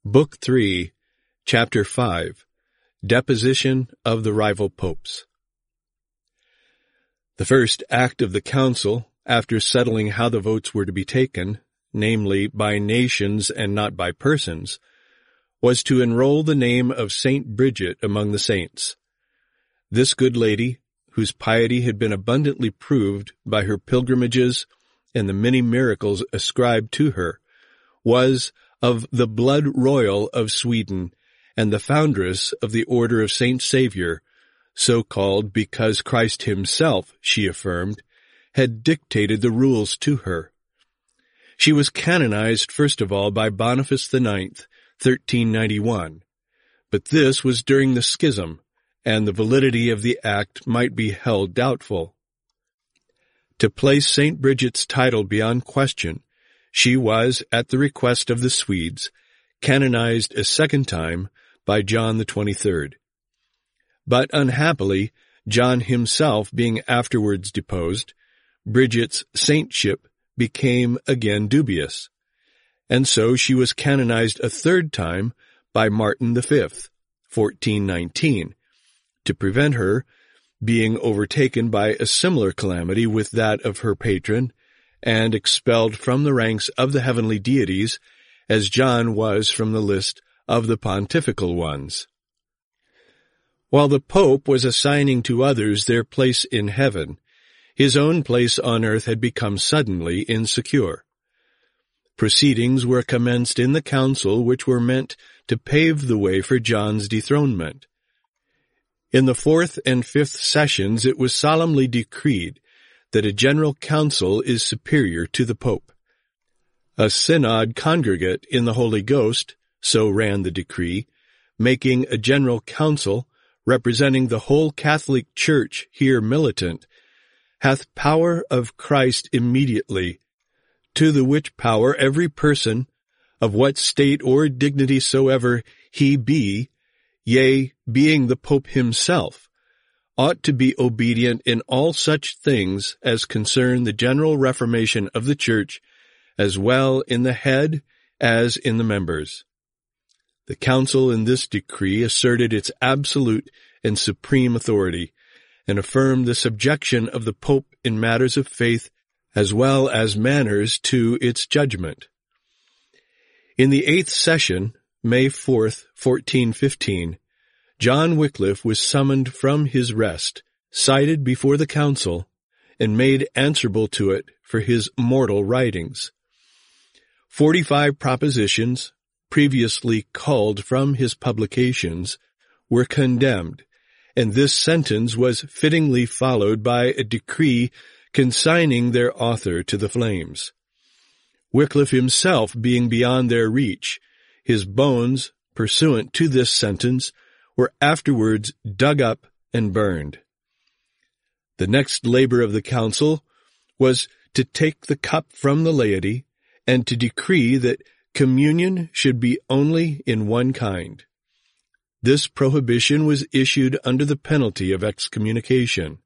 Book 3, Chapter 5, Deposition of the Rival Popes. The first act of the council, after settling how the votes were to be taken, namely by nations and not by persons, was to enroll the name of Saint Bridget among the saints. This good lady, whose piety had been abundantly proved by her pilgrimages and the many miracles ascribed to her, was of the blood royal of Sweden, and the foundress of the Order of Saint Saviour, so called because Christ himself, she affirmed, had dictated the rules to her. She was canonized first of all by Boniface IX, 1391, but this was during the schism, and the validity of the act might be held doubtful. To place Saint Bridget's title beyond question, she was, at the request of the Swedes, canonized a second time by John the 23rd. But unhappily, John himself being afterwards deposed, Bridget's saintship became again dubious, and so she was canonized a third time by Martin V, 1419, to prevent her being overtaken by a similar calamity with that of her patron, and expelled from the ranks of the heavenly deities, as John was from the list of the pontifical ones. While the Pope was assigning to others their place in heaven, his own place on earth had become suddenly insecure. Proceedings were commenced in the council which were meant to pave the way for John's dethronement. In the fourth and fifth sessions it was solemnly decreed that a general council is superior to the Pope. A synod congregate in the Holy Ghost, so ran the decree, making a general council, representing the whole Catholic Church here militant, hath power of Christ immediately, to the which power every person, of what state or dignity soever he be, yea, being the Pope himself, ought to be obedient in all such things as concern the general reformation of the Church, as well in the head as in the members. The Council in this decree asserted its absolute and supreme authority, and affirmed the subjection of the Pope in matters of faith as well as manners to its judgment. In the 8th session, May 4th, 1415, John Wycliffe was summoned from his rest, cited before the council, and made answerable to it for his mortal writings. 45 propositions, previously culled from his publications, were condemned, and this sentence was fittingly followed by a decree consigning their author to the flames. Wycliffe himself being beyond their reach, his bones, pursuant to this sentence, were afterwards dug up and burned. The next labor of the council was to take the cup from the laity and to decree that communion should be only in one kind. This prohibition was issued under the penalty of excommunication.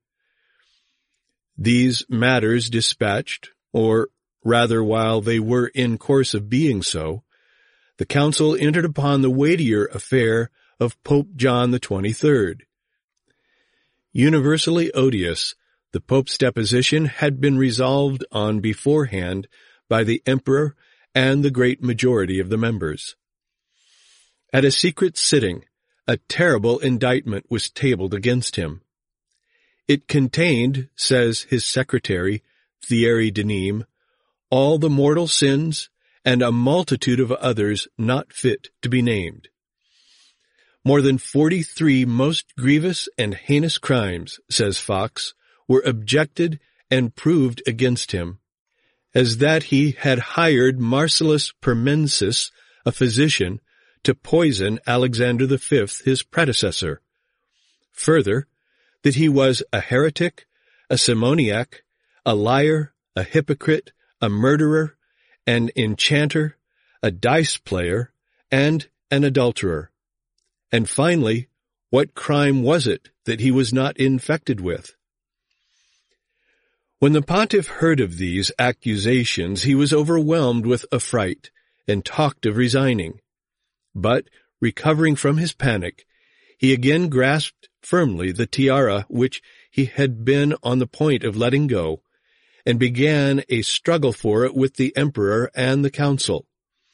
These matters dispatched, or rather while they were in course of being so, the council entered upon the weightier affair of Pope John the 23rd. Universally odious, the Pope's deposition had been resolved on beforehand by the Emperor and the great majority of the members. At a secret sitting, a terrible indictment was tabled against him. It contained, says his secretary, Thierry Denim, all the mortal sins and a multitude of others not fit to be named. More than 43 most grievous and heinous crimes, says Fox, were objected and proved against him, as that he had hired Marcellus Permensis, a physician, to poison Alexander V, his predecessor. Further, that he was a heretic, a simoniac, a liar, a hypocrite, a murderer, an enchanter, a dice player, and an adulterer. And finally, what crime was it that he was not infected with? When the pontiff heard of these accusations, he was overwhelmed with affright, and talked of resigning. But, recovering from his panic, he again grasped firmly the tiara which he had been on the point of letting go, and began a struggle for it with the emperor and the council.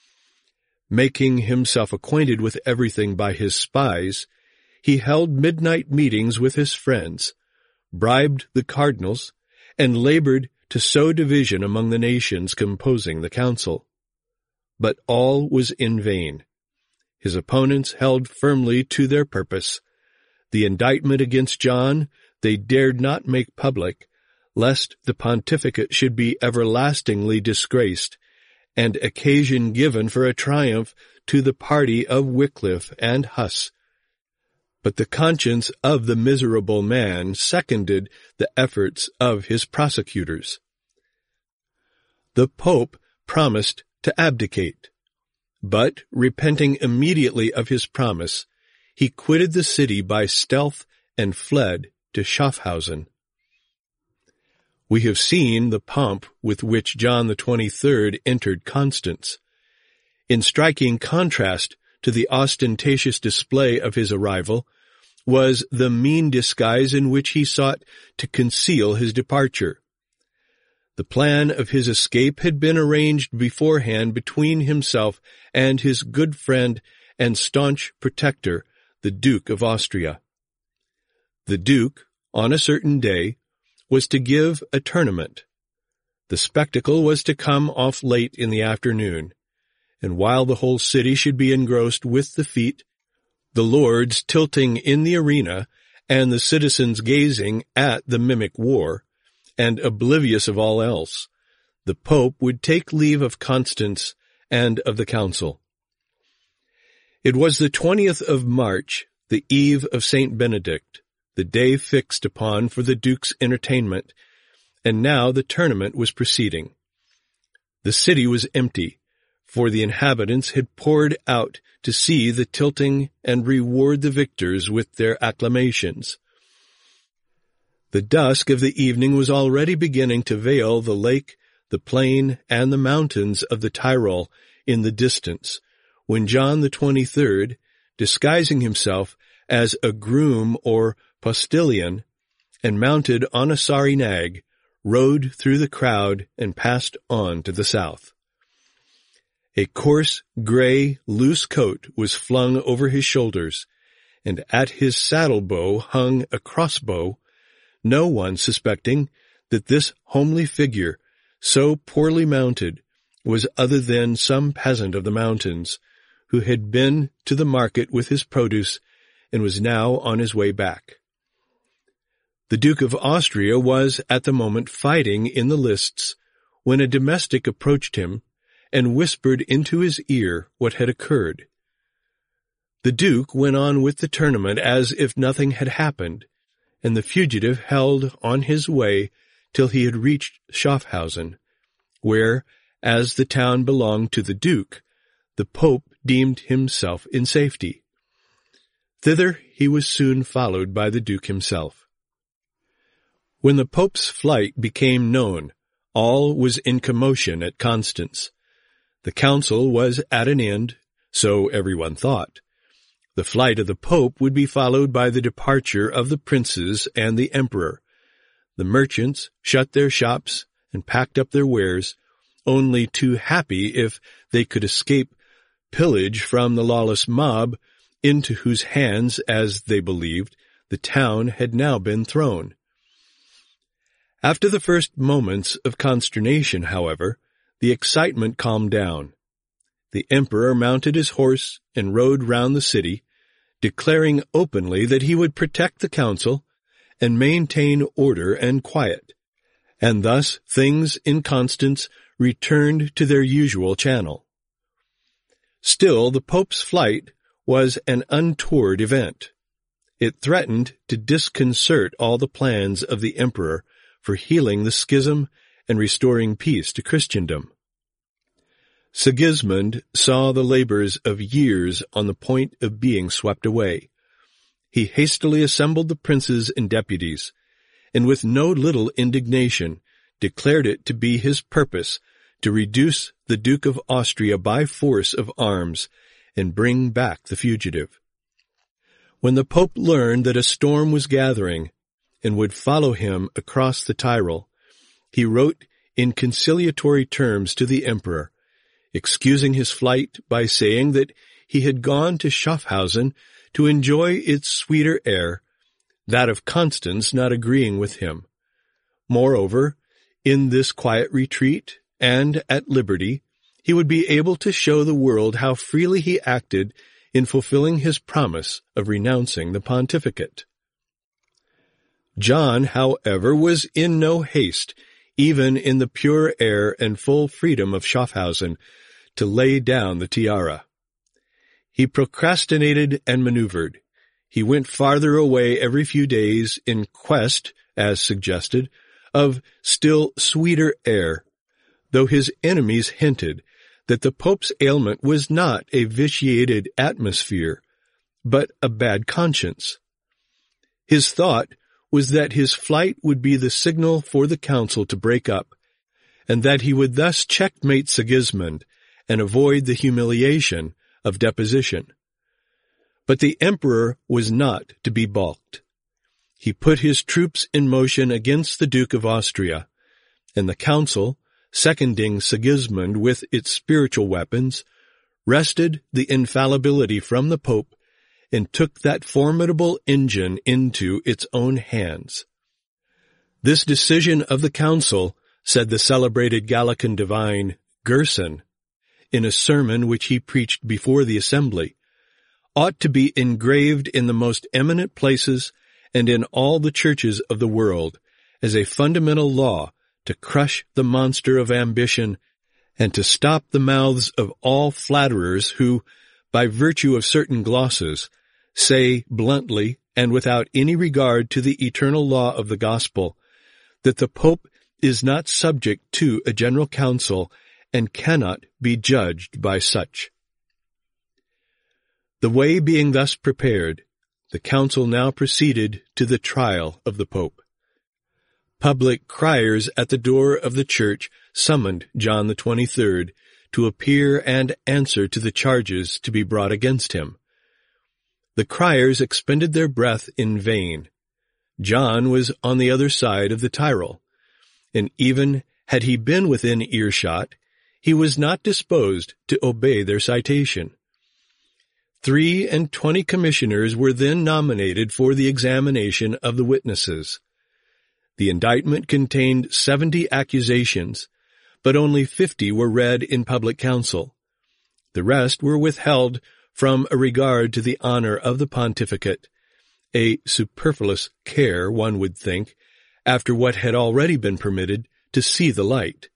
Making himself acquainted with everything by his spies, he held midnight meetings with his friends, bribed the cardinals, and labored to sow division among the nations composing the council. But all was in vain. His opponents held firmly to their purpose. The indictment against John they dared not make public, lest the pontificate should be everlastingly disgraced, and occasion given for a triumph to the party of Wycliffe and Huss. But the conscience of the miserable man seconded the efforts of his prosecutors. The Pope promised to abdicate, but, repenting immediately of his promise, he quitted the city by stealth and fled to Schaffhausen. We have seen the pomp with which John the 23rd entered Constance. In striking contrast to the ostentatious display of his arrival was the mean disguise in which he sought to conceal his departure. The plan of his escape had been arranged beforehand between himself and his good friend and staunch protector, the Duke of Austria. The Duke, on a certain day, was to give a tournament. The spectacle was to come off late in the afternoon, and while the whole city should be engrossed with the feat, the lords tilting in the arena, and the citizens gazing at the mimic war, and oblivious of all else, the Pope would take leave of Constance and of the council. It was the 20th of March, the eve of St. Benedict, the day fixed upon for the Duke's entertainment, and now the tournament was proceeding. The city was empty, for the inhabitants had poured out to see the tilting and reward the victors with their acclamations. The dusk of the evening was already beginning to veil the lake, the plain, and the mountains of the Tyrol in the distance, when John the 23rd, disguising himself as a groom or postillion, and mounted on a sorry nag, rode through the crowd and passed on to the south. A coarse, gray, loose coat was flung over his shoulders, and at his saddle-bow hung a crossbow, no one suspecting that this homely figure, so poorly mounted, was other than some peasant of the mountains, who had been to the market with his produce and was now on his way back. The Duke of Austria was at the moment fighting in the lists when a domestic approached him and whispered into his ear what had occurred. The Duke went on with the tournament as if nothing had happened, and the fugitive held on his way till he had reached Schaffhausen, where, as the town belonged to the Duke, the Pope deemed himself in safety. Thither he was soon followed by the Duke himself. When the Pope's flight became known, all was in commotion at Constance. The council was at an end, so everyone thought. The flight of the Pope would be followed by the departure of the princes and the emperor. The merchants shut their shops and packed up their wares, only too happy if they could escape pillage from the lawless mob into whose hands, as they believed, the town had now been thrown. After the first moments of consternation, however, the excitement calmed down. The emperor mounted his horse and rode round the city, declaring openly that he would protect the council and maintain order and quiet, and thus things in Constance returned to their usual channel. Still, the Pope's flight was an untoward event. It threatened to disconcert all the plans of the emperor for healing the schism and restoring peace to Christendom. Sigismund saw the labors of years on the point of being swept away. He hastily assembled the princes and deputies, and with no little indignation declared it to be his purpose to reduce the Duke of Austria by force of arms and bring back the fugitive. When the Pope learned that a storm was gathering and would follow him across the Tyrol, he wrote in conciliatory terms to the emperor, excusing his flight by saying that he had gone to Schaffhausen to enjoy its sweeter air, that of Constance not agreeing with him. Moreover, in this quiet retreat and at liberty, he would be able to show the world how freely he acted in fulfilling his promise of renouncing the pontificate. John, however, was in no haste, even in the pure air and full freedom of Schaffhausen, to lay down the tiara. He procrastinated and maneuvered. He went farther away every few days in quest, as suggested, of still sweeter air, though his enemies hinted that the Pope's ailment was not a vitiated atmosphere, but a bad conscience. His thought was that his flight would be the signal for the council to break up, and that he would thus checkmate Sigismund and avoid the humiliation of deposition. But the emperor was not to be balked. He put his troops in motion against the Duke of Austria, and the council, seconding Sigismund with its spiritual weapons, wrested the infallibility from the Pope and took that formidable engine into its own hands. This decision of the council, said the celebrated Gallican divine Gerson, in a sermon which he preached before the assembly, ought to be engraved in the most eminent places and in all the churches of the world as a fundamental law to crush the monster of ambition and to stop the mouths of all flatterers who, by virtue of certain glosses, say bluntly and without any regard to the eternal law of the gospel that the Pope is not subject to a general council and cannot be judged by such. The way being thus prepared, the council now proceeded to the trial of the Pope. Public criers at the door of the church summoned John the 23rd to appear and answer to the charges to be brought against him. The criers expended their breath in vain. John was on the other side of the Tyrol, and even had he been within earshot, he was not disposed to obey their citation. 23 commissioners were then nominated for the examination of the witnesses. The indictment contained 70 accusations, but only 50 were read in public council. The rest were withheld from a regard to the honor of the pontificate, a superfluous care, one would think, after what had already been permitted to see the light.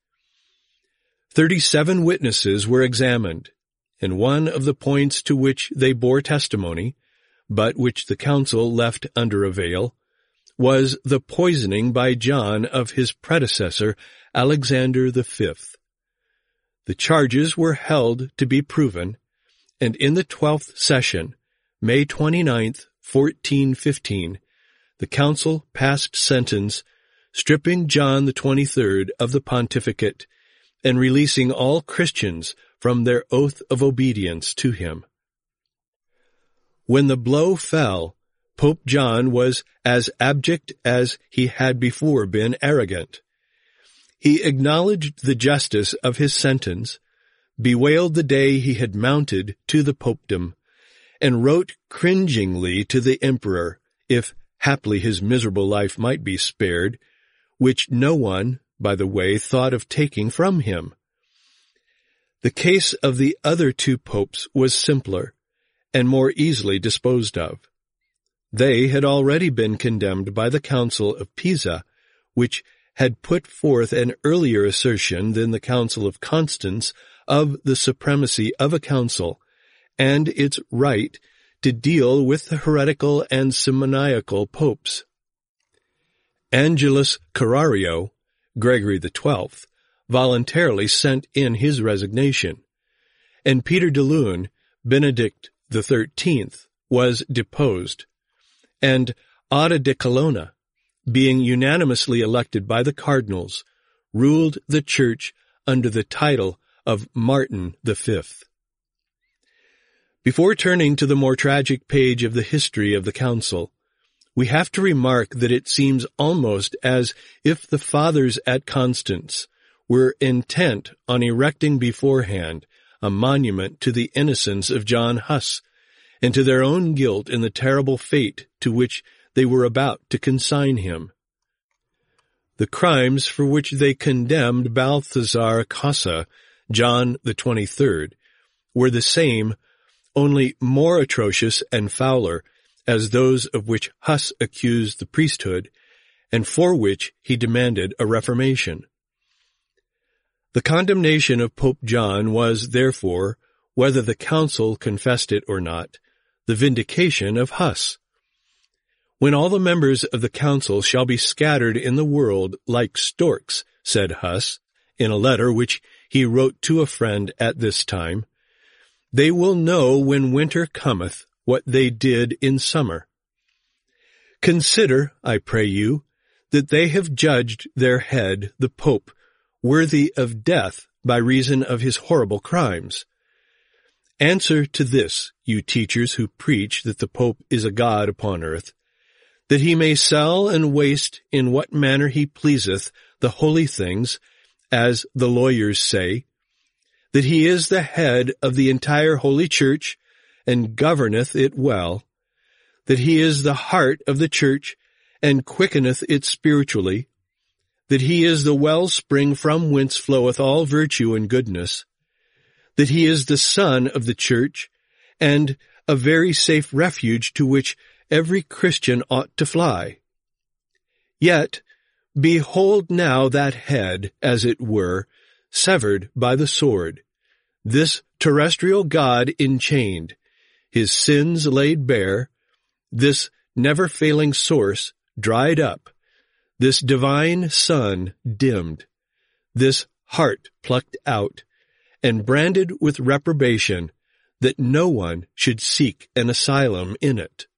37 witnesses were examined, and one of the points to which they bore testimony, but which the council left under a veil, was the poisoning by John of his predecessor, Alexander V. The charges were held to be proven, and in the 12th session, May 29, 1415, the council passed sentence stripping John the 23rd of the pontificate and releasing all Christians from their oath of obedience to him. When the blow fell, Pope John was as abject as he had before been arrogant. He acknowledged the justice of his sentence, bewailed the day he had mounted to the popedom, and wrote cringingly to the emperor, if haply his miserable life might be spared, which no one, by the way, thought of taking from him. The case of the other 2 popes was simpler, and more easily disposed of. They had already been condemned by the Council of Pisa, which had put forth an earlier assertion than the Council of Constance of the supremacy of a council, and its right to deal with the heretical and simoniacal popes. Angelus Carrario, Gregory XII, voluntarily sent in his resignation, and Peter de Lune, Benedict XIII, was deposed, and Ada de Colonna, being unanimously elected by the cardinals, ruled the Church under the title of Martin V. Before turning to the more tragic page of the history of the council, we have to remark that it seems almost as if the fathers at Constance were intent on erecting beforehand a monument to the innocence of John Huss and to their own guilt in the terrible fate to which they were about to consign him. The crimes for which they condemned Balthazar Cossa, John the 23rd, were the same, only more atrocious and fouler, as those of which Huss accused the priesthood, and for which he demanded a reformation. The condemnation of Pope John was, therefore, whether the council confessed it or not, the vindication of Huss. When all the members of the council shall be scattered in the world like storks, said Huss, in a letter which he wrote to a friend at this time, they will know when winter cometh what they did in summer. Consider, I pray you, that they have judged their head, the Pope, worthy of death by reason of his horrible crimes. Answer to this, you teachers who preach that the Pope is a god upon earth, that he may sell and waste in what manner he pleaseth the holy things, as the lawyers say, that he is the head of the entire holy church, and governeth it well, that he is the heart of the church, and quickeneth it spiritually, that he is the wellspring from whence floweth all virtue and goodness, that he is the Son of the church, and a very safe refuge to which every Christian ought to fly. Yet, behold now that head, as it were, severed by the sword, this terrestrial God enchained, his sins laid bare, this never-failing source dried up, this divine sun dimmed, this heart plucked out, and branded with reprobation, that no one should seek an asylum in it.